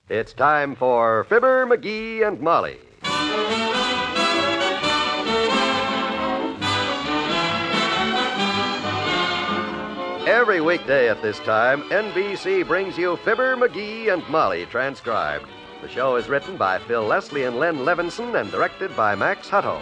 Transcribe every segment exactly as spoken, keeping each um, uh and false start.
It's time for Fibber, McGee, and Molly. Every weekday at this time, N B C brings you Fibber, McGee, and Molly transcribed. The show is written by Phil Leslie and Len Levinson and directed by Max Hutto.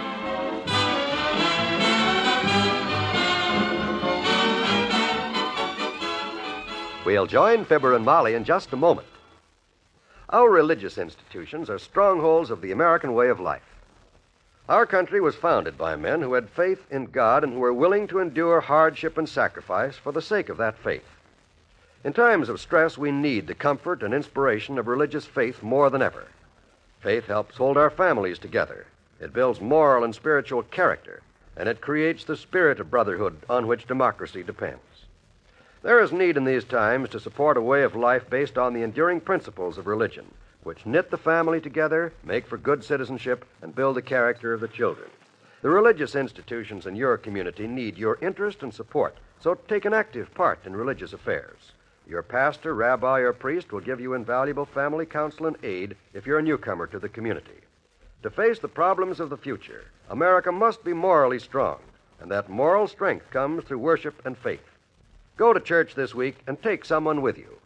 We'll join Fibber and Molly in just a moment. Our religious institutions are strongholds of the American way of life. Our country was founded by men who had faith in God and who were willing to endure hardship and sacrifice for the sake of that faith. In times of stress, we need the comfort and inspiration of religious faith more than ever. Faith helps hold our families together. It builds moral and spiritual character, and it creates the spirit of brotherhood on which democracy depends. There is need in these times to support a way of life based on the enduring principles of religion, which knit the family together, make for good citizenship, and build the character of the children. The religious institutions in your community need your interest and support, so take an active part in religious affairs. Your pastor, rabbi, or priest will give you invaluable family counsel and aid if you're a newcomer to the community. To face the problems of the future, America must be morally strong, and that moral strength comes through worship and faith. Go to church this week and take someone with you.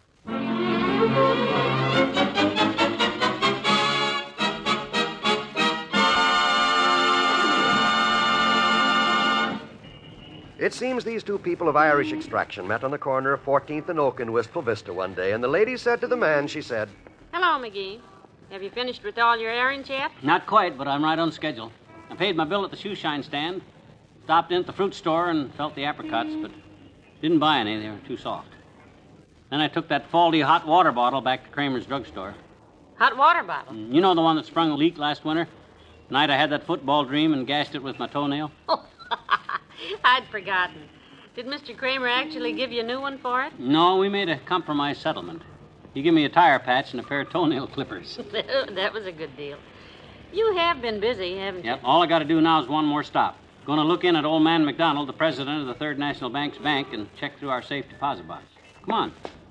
It seems these two people of Irish extraction met on the corner of fourteenth and Oak in Wistful Vista one day, and the lady said to the man, she said, "Hello, McGee. Have you finished with all your errands yet?" Not quite, but I'm right on schedule. I paid my bill at the shoe shine stand, stopped in at the fruit store and felt the apricots, but didn't buy any. They were too soft. Then I took that faulty hot water bottle back to Kramer's drugstore. Hot water bottle? You know the one that sprung a leak last winter? Night I had that football dream and gashed it with my toenail. Oh, I'd forgotten. Did Mister Kramer actually give you a new one for it? No, we made a compromise settlement. He gave me a tire patch and a pair of toenail clippers. That was a good deal. You have been busy, haven't you? Yep, all I got to do now is one more stop. Going to look in at old man McDonald, the president of the Third National Bank's bank, and check through our safe deposit box. Come on.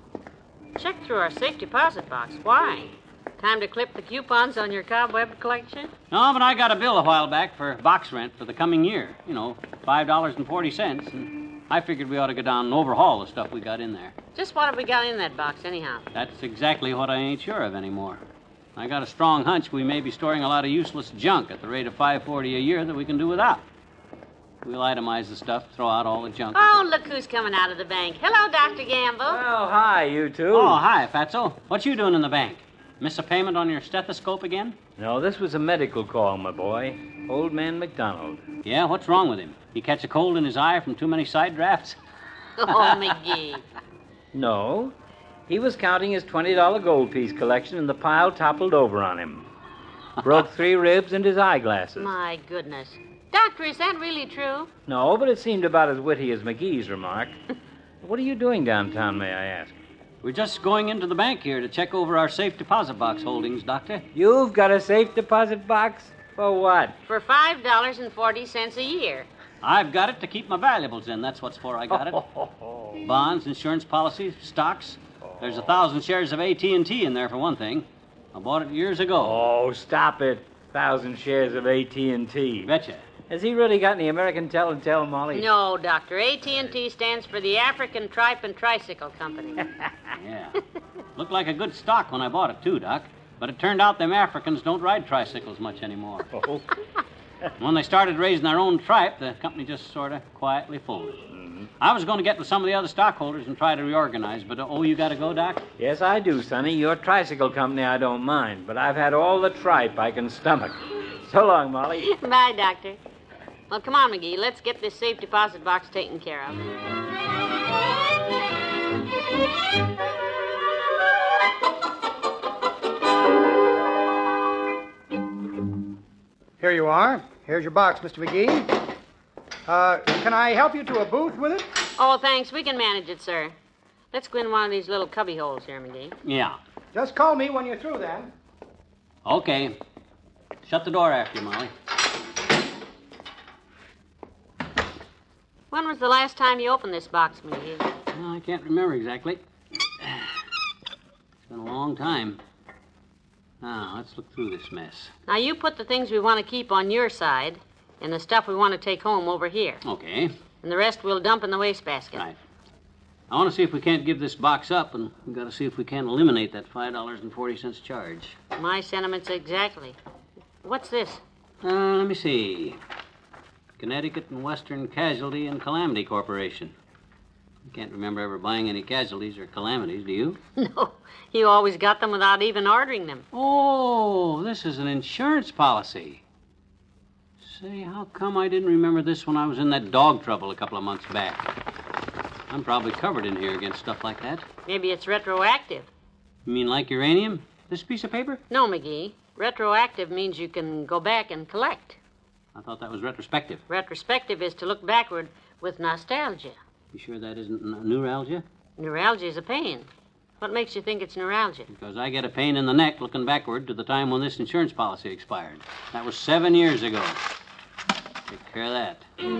Check through our safe deposit box. Why? Time to clip the coupons on your cobweb collection? No, but I got a bill a while back for box rent for the coming year. You know, five dollars and forty cents. And I figured we ought to go down and overhaul the stuff we got in there. Just what have we got in that box, anyhow? That's exactly what I ain't sure of anymore. I got a strong hunch we may be storing a lot of useless junk at the rate of five forty a year that we can do without. We'll itemize the stuff, throw out all the junk. Oh, look who's coming out of the bank. Hello, Doctor Gamble. Oh, hi, you two. Oh, hi, Fatso. What you doing in the bank? Miss a payment on your stethoscope again? No, this was a medical call, my boy. Old man McDonald. Yeah, what's wrong with him? He catch a cold in his eye from too many side drafts? Oh, McGee. No. He was counting his twenty dollar gold piece collection and the pile toppled over on him. Broke three ribs and his eyeglasses. My goodness. Doctor, is that really true? No, but it seemed about as witty as McGee's remark. What are you doing downtown, may I ask? We're just going into the bank here to check over our safe deposit box holdings, Doctor. You've got a safe deposit box? For what? For five dollars and forty cents a year. I've got it to keep my valuables in. That's what's for I got it. Bonds, insurance policies, stocks. There's a thousand shares of A T and T in there for one thing. I bought it years ago. Oh, stop it. Thousand shares of A T and T. Betcha. Has he really got any American tell and tell, Molly? No, Doctor. A T and T stands for the African Tripe and Tricycle Company. Yeah. Looked like a good stock when I bought it, too, Doc. But it turned out them Africans don't ride tricycles much anymore. Oh. When they started raising their own tripe, the company just sort of quietly folded. Mm-hmm. I was going to get with some of the other stockholders and try to reorganize, but, uh, oh, you got to go, Doc? Yes, I do, Sonny. Your tricycle company I don't mind, but I've had all the tripe I can stomach. So long, Molly. Bye, Doctor. Well, come on, McGee. Let's get this safe deposit box taken care of. Here you are. Here's your box, Mister McGee. Uh, can I help you to a booth with it? Oh, thanks. We can manage it, sir. Let's go in one of these little cubby holes here, McGee. Yeah. Just call me when you're through, then. Okay. Shut the door after you, Molly. When was the last time you opened this box, McGee? Well, I can't remember exactly. It's been a long time. Now, let's look through this mess. Now, you put the things we want to keep on your side and the stuff we want to take home over here. Okay. And the rest we'll dump in the wastebasket. Right. I want to see if we can't give this box up, and we've got to see if we can eliminate that five dollars and forty cents charge. My sentiments exactly. What's this? Uh, let me see. Connecticut and Western Casualty and Calamity Corporation. I can't remember ever buying any casualties or calamities, do you? No, you always got them without even ordering them. Oh, this is an insurance policy. Say, how come I didn't remember this when I was in that dog trouble a couple of months back? I'm probably covered in here against stuff like that. Maybe it's retroactive. You mean like uranium? This piece of paper? No, McGee. Retroactive means you can go back and collect. I thought that was retrospective. Retrospective is to look backward with nostalgia. You sure that isn't n- neuralgia? Neuralgia is a pain. What makes you think it's neuralgia? Because I get a pain in the neck looking backward to the time when this insurance policy expired. That was seven years ago. Take care of that.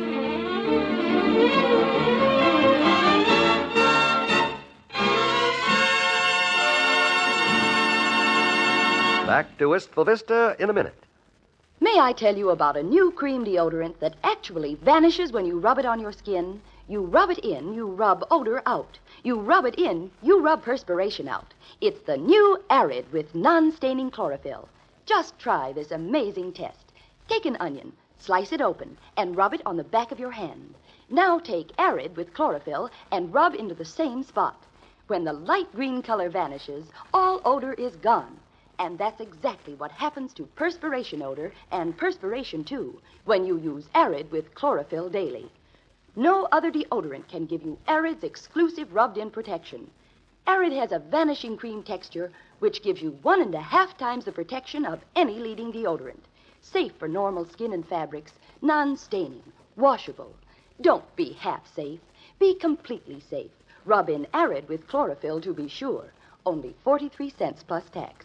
Back to Wistful Vista in a minute. May I tell you about a new cream deodorant that actually vanishes when you rub it on your skin? You rub it in, you rub odor out. You rub it in, you rub perspiration out. It's the new Arid with non-staining chlorophyll. Just try this amazing test. Take an onion, slice it open, and rub it on the back of your hand. Now take Arid with chlorophyll and rub into the same spot. When the light green color vanishes, all odor is gone. And that's exactly what happens to perspiration odor and perspiration, too, when you use Arid with chlorophyll daily. No other deodorant can give you Arid's exclusive rubbed-in protection. Arid has a vanishing cream texture which gives you one and a half times the protection of any leading deodorant. Safe for normal skin and fabrics, non-staining, washable. Don't be half safe. Be completely safe. Rub in Arid with chlorophyll to be sure. Only forty-three cents plus tax.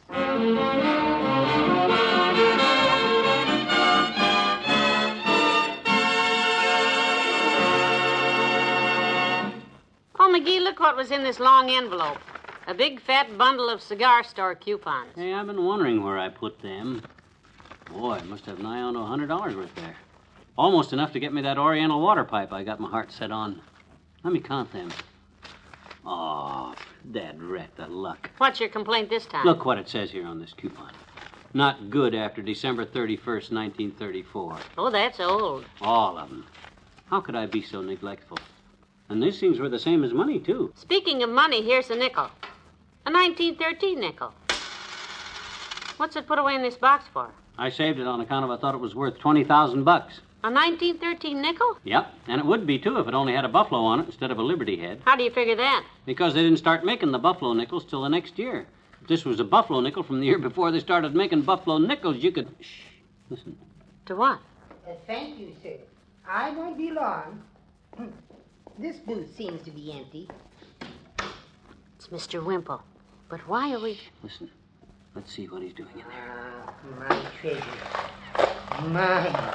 Oh, McGee, look what was in this long envelope. A big fat bundle of cigar store coupons. Hey, I've been wondering where I put them. Boy, I must have nigh on to one hundred dollars worth there. Almost enough to get me that Oriental water pipe I got my heart set on. Let me count them. Oh, that rat, the luck. What's your complaint this time? Look what it says here on this coupon. Not good after December thirty-first, nineteen thirty-four. Oh, that's old. All of them. How could I be so neglectful? And these things were the same as money, too. Speaking of money, here's a nickel. A nineteen thirteen nickel. What's it put away in this box for? I saved it on account of I thought it was worth twenty thousand bucks. A nineteen thirteen nickel? Yep, and it would be, too, if it only had a buffalo on it instead of a Liberty head. How do you figure that? Because they didn't start making the buffalo nickels till the next year. If this was a buffalo nickel from the year before they started making buffalo nickels, you could... Shh, listen. To what? Uh, thank you, sir. I won't be long. This booth seems to be empty. It's Mister Wimple. But why are we... Listen, let's see what he's doing in there. Ah, my treasure. Mine.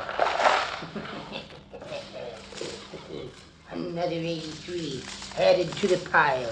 Another eighty-three added to the pile.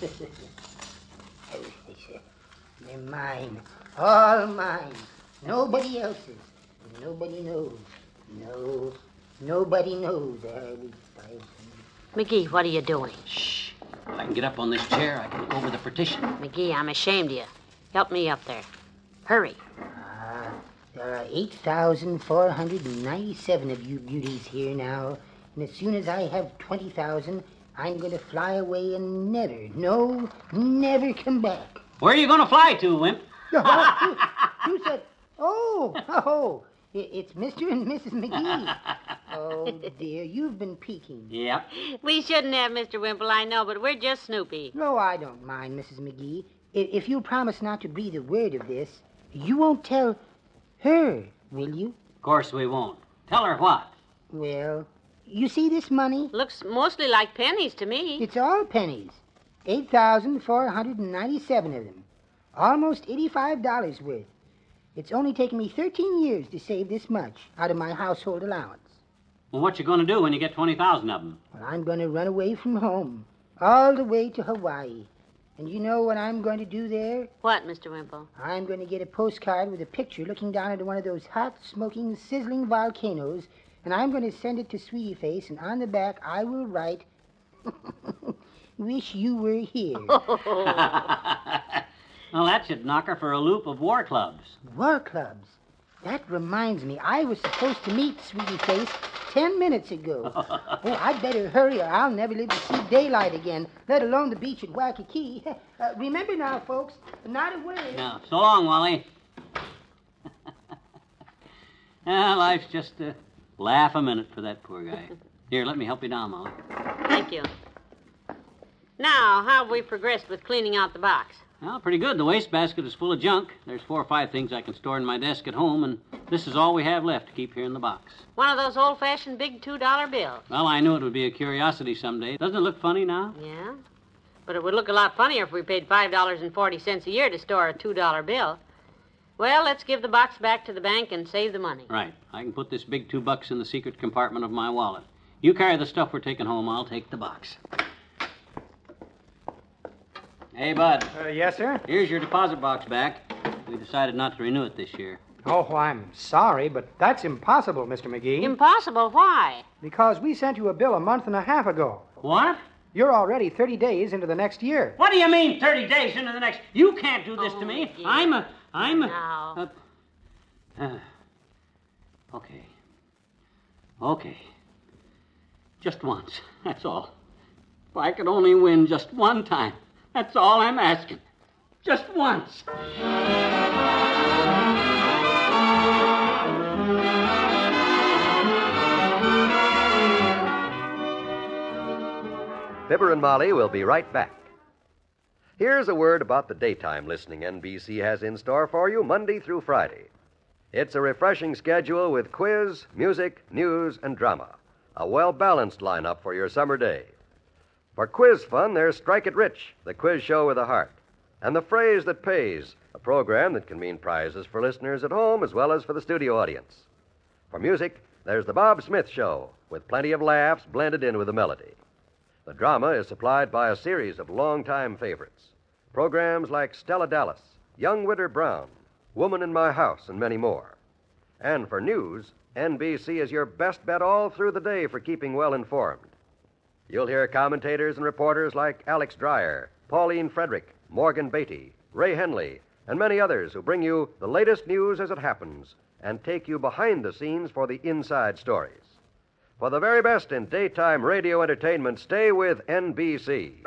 They're mine. All mine. Nobody else's. Nobody knows. No, nobody knows. McGee, what are you doing? Shh. If I can get up on this chair, I can look over the partition. McGee, I'm ashamed of you. Help me up there. Hurry. Ah, there are eight thousand four hundred ninety-seven of you beauties here now. And as soon as I have twenty thousand, I'm going to fly away and never, no, never come back. Where are you going to fly to, Wimp? Oh, you, you said, oh, oh, i- it's Mister and Missus McGee. Oh, dear, you've been peeking. Yep. We shouldn't have, Mister Wimple, I know, but we're just Snoopy. No, I don't mind, Missus McGee. I- If you promise not to breathe a word of this, you won't tell her, will you? Of course we won't. Tell her what? Well, you see this money? Looks mostly like pennies to me. It's all pennies. eight thousand four hundred ninety-seven of them. Almost eighty-five dollars worth. It's only taken me thirteen years to save this much out of my household allowance. Well, what you going to do when you get twenty thousand of them? Well, I'm going to run away from home, all the way to Hawaii. And you know what I'm going to do there? What, Mister Wimple? I'm going to get a postcard with a picture looking down into one of those hot, smoking, sizzling volcanoes, and I'm going to send it to Sweetie Face, and on the back I will write, wish you were here. Well, that should knock her for a loop of war clubs. War clubs? That reminds me, I was supposed to meet Sweetie Face ten minutes ago. Oh, I'd better hurry or I'll never live to see daylight again, let alone the beach at Waikiki. Uh, remember now, folks, not away. Now, so long, Wally. Ah, life's just a laugh a minute for that poor guy. Here, let me help you down, Molly. Thank you. Now, how have we progressed with cleaning out the box? Well, pretty good. The wastebasket is full of junk. There's four or five things I can store in my desk at home, and this is all we have left to keep here in the box. One of those old-fashioned big two dollar bills. Well, I knew it would be a curiosity someday. Doesn't it look funny now? Yeah? But it would look a lot funnier if we paid five dollars and forty cents a year to store a two dollar bill. Well, let's give the box back to the bank and save the money. Right. I can put this big two bucks in the secret compartment of my wallet. You carry the stuff we're taking home. I'll take the box. Hey, Bud. Uh, yes, sir? Here's your deposit box back. We decided not to renew it this year. Oh, I'm sorry, but that's impossible, Mister McGee. Impossible? Why? Because we sent you a bill a month and a half ago. What? You're already thirty days into the next year. What do you mean, thirty days into the next? You can't do this Oh, to me. dear. I'm a... I'm a... Now. a- uh, okay. Okay. Just once. That's all. If I could only win just one time. That's all I'm asking. Just once. Fibber and Molly will be right back. Here's a word about the daytime listening N B C has in store for you Monday through Friday. It's a refreshing schedule with quiz, music, news, and drama. A well-balanced lineup for your summer day. For quiz fun, there's Strike It Rich, the quiz show with a heart. And The Phrase That Pays, a program that can mean prizes for listeners at home as well as for the studio audience. For music, there's The Bob Smith Show, with plenty of laughs blended in with the melody. The drama is supplied by a series of longtime favorites. Programs like Stella Dallas, Young Witter Brown, Woman in My House, and many more. And for news, N B C is your best bet all through the day for keeping well informed. You'll hear commentators and reporters like Alex Dreyer, Pauline Frederick, Morgan Beatty, Ray Henley, and many others who bring you the latest news as it happens and take you behind the scenes for the inside stories. For the very best in daytime radio entertainment, stay with N B C.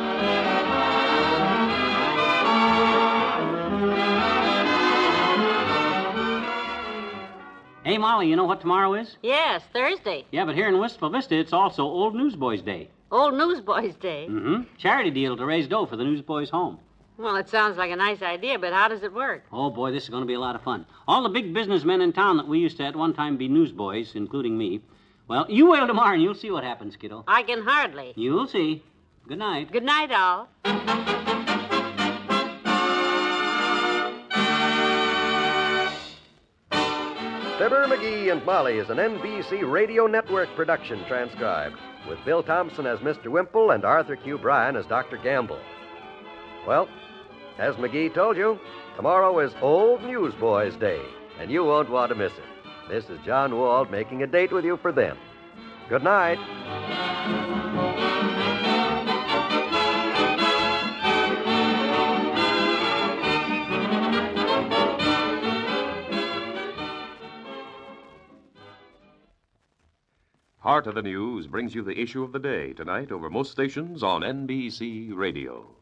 Hey, Molly, you know what tomorrow is? Yes, Thursday. Yeah, but here in Wistful Vista, it's also Old Newsboys Day. Old Newsboys Day. Mm-hmm. Charity deal to raise dough for the Newsboys' home. Well, it sounds like a nice idea, but how does it work? Oh, boy, this is going to be a lot of fun. All the big businessmen in town that we used to at one time be newsboys, including me. Well, you wait tomorrow and you'll see what happens, kiddo. I can hardly. You'll see. Good night. Good night, all. Fibber, McGee, and Molly is an N B C Radio Network production transcribed, with Bill Thompson as Mister Wimple and Arthur Q. Bryan as Doctor Gamble. Well, as McGee told you, tomorrow is Old Newsboys Day, and you won't want to miss it. This is John Wald making a date with you for them. Good night. Heart of the News brings you the issue of the day tonight over most stations on N B C Radio.